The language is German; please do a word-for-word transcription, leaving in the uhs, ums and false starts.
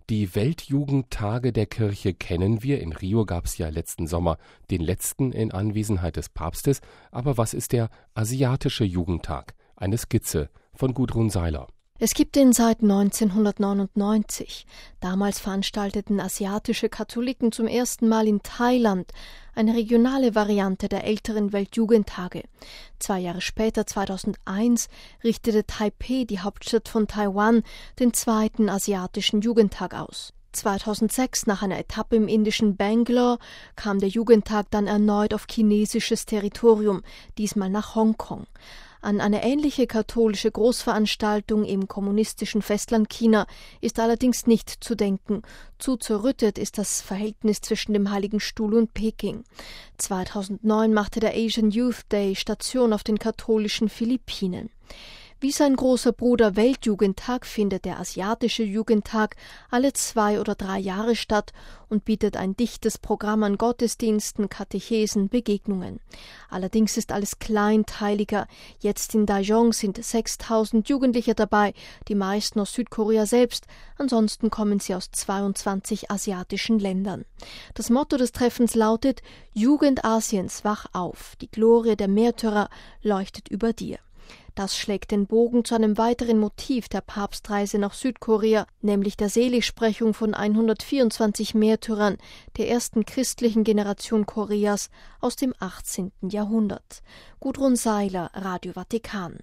Die Weltjugendtage der Kirche kennen wir. In Rio gab es ja letzten Sommer den letzten in Anwesenheit des Papstes. Aber was ist der Asiatische Jugendtag? Eine Skizze von Gudrun Seiler. Es gibt ihn seit neunzehnhundertneunundneunzig. Damals veranstalteten asiatische Katholiken zum ersten Mal in Thailand eine regionale Variante der älteren Weltjugendtage. Zwei Jahre später, zweitausendeins, richtete Taipeh, die Hauptstadt von Taiwan, den zweiten asiatischen Jugendtag aus. zweitausendsechs, nach einer Etappe im indischen Bangalore, kam der Jugendtag dann erneut auf chinesisches Territorium, diesmal nach Hongkong. An eine ähnliche katholische Großveranstaltung im kommunistischen Festland China ist allerdings nicht zu denken. Zu zerrüttet ist das Verhältnis zwischen dem Heiligen Stuhl und Peking. zweitausendneun machte der Asian Youth Day Station auf den katholischen Philippinen. Wie sein großer Bruder Weltjugendtag findet der Asiatische Jugendtag alle zwei oder drei Jahre statt und bietet ein dichtes Programm an Gottesdiensten, Katechesen, Begegnungen. Allerdings ist alles kleinteiliger. Jetzt in Daejeon sind sechstausend Jugendliche dabei, die meisten aus Südkorea selbst, ansonsten kommen sie aus zweiundzwanzig asiatischen Ländern. Das Motto des Treffens lautet: Jugend Asiens, wach auf, die Glorie der Märtyrer leuchtet über dir. Das schlägt den Bogen zu einem weiteren Motiv der Papstreise nach Südkorea, nämlich der Seligsprechung von hundertvierundzwanzig Märtyrern der ersten christlichen Generation Koreas aus dem achtzehnten Jahrhundert. Gudrun Seiler, Radio Vatikan.